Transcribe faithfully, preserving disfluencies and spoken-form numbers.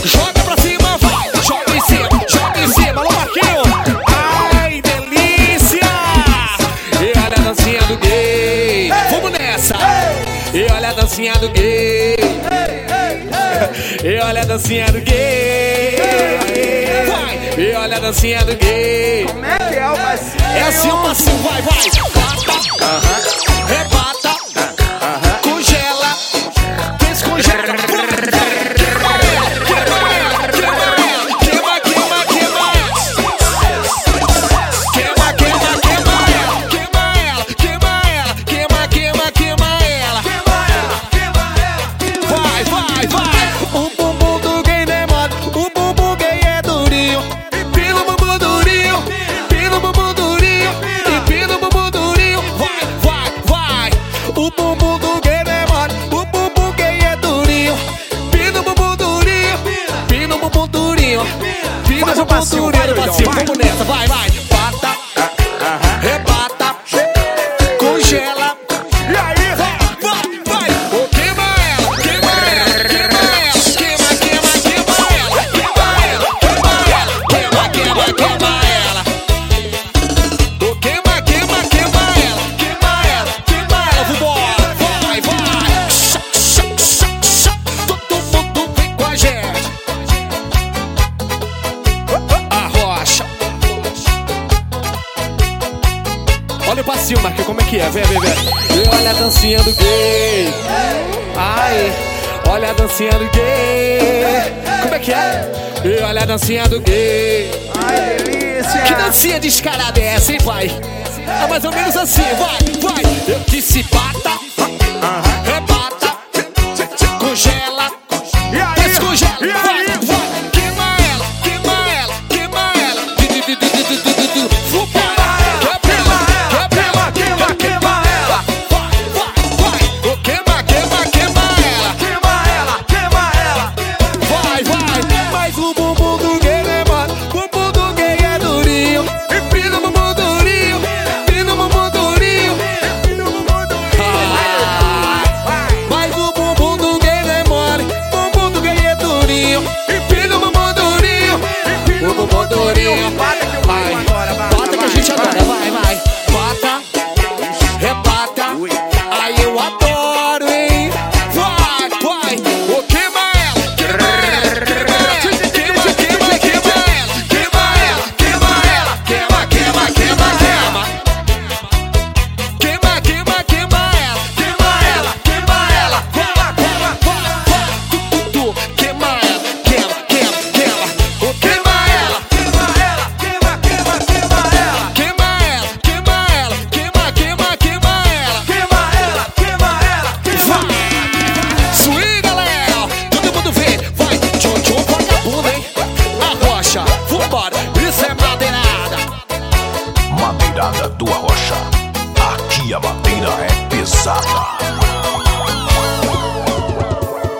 Joga pra cima, vai. Joga em cima, joga em cima. Alô, Marquinho. Ai, delícia. E olha a dancinha do gay. Vamos nessa. E olha a dancinha do gay. E olha a dancinha do gay. Vai. E olha a dancinha do gay. Como é que é o passinho? É assim o passinho, vai, vai. Bata, rebata, congela, descongela. Queima ela, queima ela, queima ela. Queima, queima, queima ela. Queima, queima, queima ela. Queima ela, queima ela. Queima, queima, queima ela. Vai, vai, vai. O bumbum do gay não é mole, o bumbum gay é durinho. Empina o bumbum durinho, empina o bumbum durinho, empina o bumbum durinho. Vai, vai, vai. O bumbum do gay não é mole, o bumbum gay é durinho. Empina o bumbum durinho, empina o bumbum durinho, empina o bumbum durinho. Vamos nessa, vai, vai. Bata, rebata, congela. E aí? Vai, vai, vai. Queima ela, queima ela, queima ela. Queima, queima, queima ela. Queima ela, queima ela. Queima, queima, queima ela. Oh, queima, queima, queima ela. Queima ela, queima ela. Vambora, vai, vai. Chá, chá, chá, chá. Todo mundo vem com a gente. Arrocha. Olha o passinho, Marquinhos, como é que é? Vem, vem, vem. E olha a dancinha do gay. Ai, olha a dancinha do gay. Como é que é? E olha a dancinha do gay. Ai, delícia. Que dancinha descarada é essa, hein, pai? É mais ou menos assim, vai, vai. Eu disse bata, rebata, congela, E aí? descongela. E Vai, aí? vai. Queima ela, queima ela, queima ela. Du, du, du, du, du, du, du, du. Vambora. Queima ela, queima, queima, queima ela. Vai, vai, vai. Oh, queima, queima, queima ela. Queima ela, queima ela. Vai, vai. Mas o bumbum do gay é mole, o bumbum do gay é durinho. Empina o bumbum durinho, empina o bumbum durinho. Ah, mas o bumbum do gay não é mole, o bumbum do gay é durinho. Empina o bumbum durinho, o bumbum durinho. Bata que eu vou Vai, agora, vai, bata que a vai, gente vai. adora, vai, vai. Bata, rebata, aí eu adoro, hein. Vai, vai, ô, queima ela, queima ela, queima ela, queima, queima, queima ela, queima ela, queima ela, queima, queima, queima, queima. Queima, queima, queima ela, queima ela, queima ela, queima, queima, vai, vai, tu, tu, tu, queima ela, queima, queima, queima, ô, queima ela, Queima ela, queima, queima, queima ela. queima ela, queima ela, queima, queima, queima ela. Queima ela, queima ela, queima. Vai! Swing, galera! Todo mundo vê! Vai! Tchom, tchom, vagabundo, hein? Arrocha! Vambora! Isso é madeirada! Madeirada do Arrocha. Aqui a madeira é pesada.